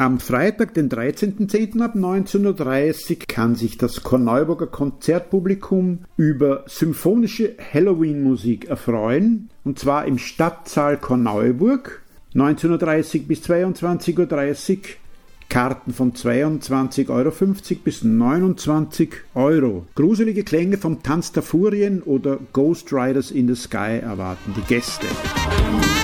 Am Freitag, den 13.10. ab 19.30 Uhr kann sich das Korneuburger Konzertpublikum über symphonische Halloween-Musik erfreuen, und zwar im Stadtsaal Korneuburg, 19.30 Uhr bis 22.30 Uhr. Karten von 22,50 € bis 29 €. Gruselige Klänge vom Tanz der Furien oder Ghost Riders in the Sky erwarten die Gäste.